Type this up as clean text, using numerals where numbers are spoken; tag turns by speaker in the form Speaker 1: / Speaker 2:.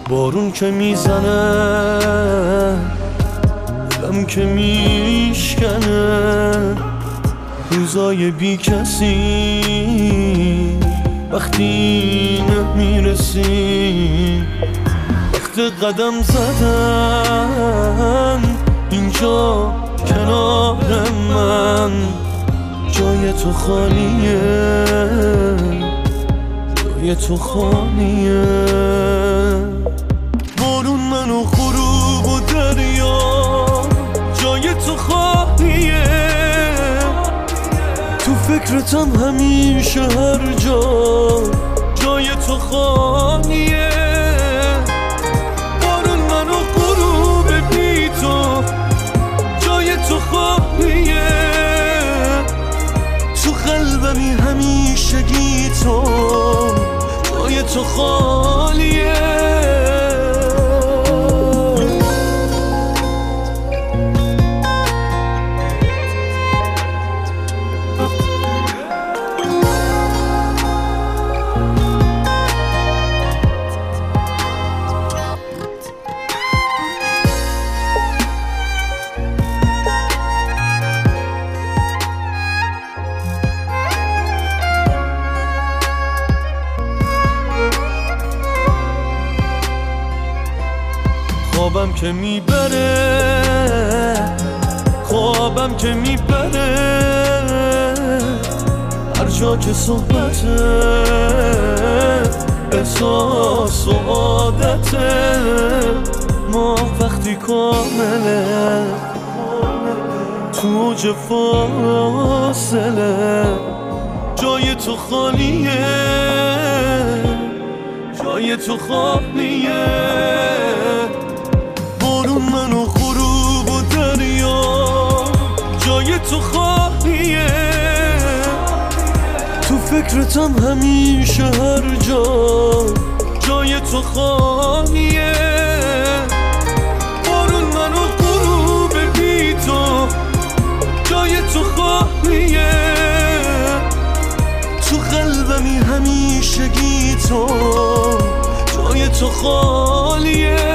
Speaker 1: بارون که میزنه دلم که میشکنه، روزای بی کسی وقتی نمیرسی، وقت قدم زدن اینجا کنار من، جای تو خالیه، جای تو خالیه. بارون منو غروب و دریا، جای تو خالیه، تو فکرتم همیشه هر جا، جای تو خالیه. بارون منو غروب بی تو، جای تو خالیه، تو قلبمی همیشگی تو، جای تو خالیه. خوابم که میبره، خوابم که میبره، هر جا که صحبته، احساس و عادته، ما وقتی کامله، تو اوج فاصله، جای تو خالیه، جای تو خالیه. بارون منو غروب و دریا، جای تو خالیه، تو فکرتم همیشه هر جا، جای تو خالیه. بارون منو غروب بی تو، جای تو خالیه، تو قلبمی همیشگی تو، جای تو خالیه.